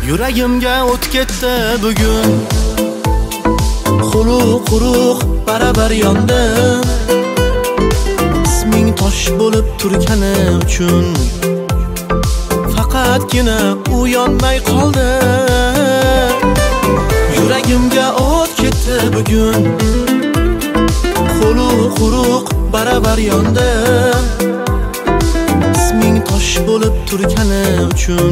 Yuragimga o't ketdi bugun, quruq barabar yondim. Isming tosh bo'lib turgani uchun faqatgina u yonmay qoldi. Yuragimga o't ketdi bugun, quruq barabar yondim. Isming tosh bo'lib turgani uchun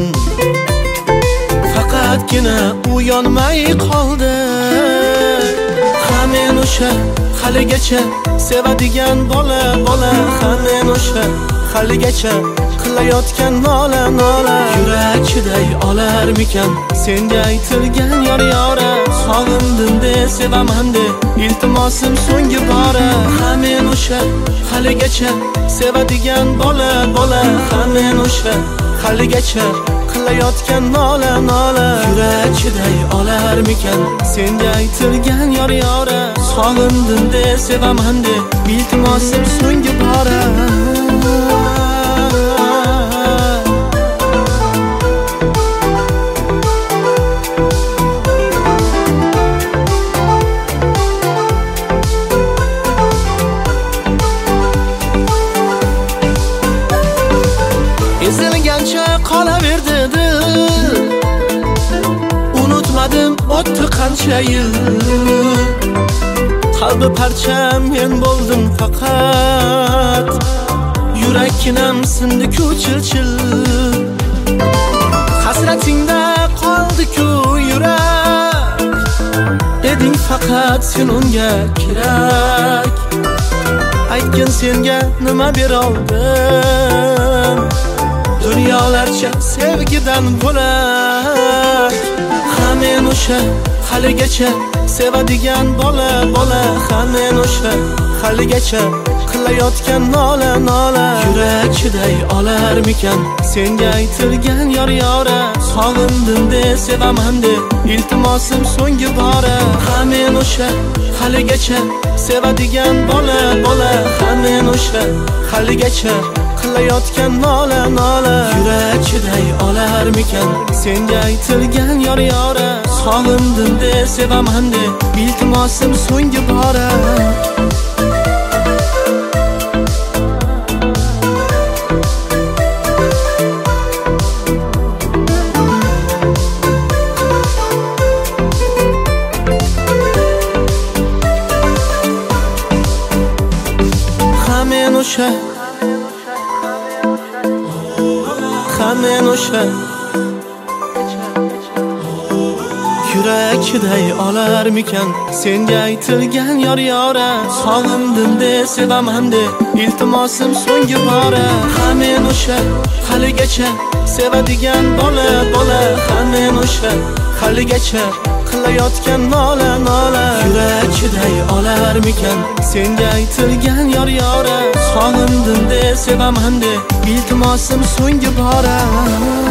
faqatgina u yonmay qoldi. Ha men o'sha haligacha sevadigan bola, men o'sha haligacha qilayotgan nola. Yurak chiday olarmikan senga aytilgan yora. Sog'indim de sevaman de iltimosim so'nggi bora. Ha men o'sha haligacha sevadigan bola, men o'sha haligacha qilayotgan nola. Yurak chiday olarmikan senga aytilgan yora. Sog'indim de sevaman de iltimosim so'nggi bora. Ezilgancha qolaverdi dil, unutmadim o'tdi qancha yil. Qalbi parcham men bo'ldim faqat, yurakkinam sindi-ku chil. Hasratingda qoldi-ku yurak, eding faqat sen unga kerak. Aytgin senga nima beroldim, dunyolarcha sevgidan bo'lak. Ha men o'sha haligacha sevadigan bola, ha men o'sha haligacha qilayotgan nola. Yurak chiday olarmikan senga aytilgan yora. Sog'indim de sevaman de iltimosim so'nggi bora. Ha men o'sha haligacha sevadigan bola, ha men o'sha haligacha qilayotgan nola. Yurak chiday olarmikan senga aytilgan yora. Sog'indim de sevaman de iltimosim so'nggi bora. Ha men o'sha yurak chiday olarmikan senga aytilgan yora. Sog'indim de sevaman de iltimosim so'nggi bora. Ha men o'sha haligacha sevadigan bola, ha men o'sha haligacha qilayotgan nola. Yurak chiday olarmikan senga aytilgan yora. Sog'indim de sevaman de iltimosim so'nggi bora.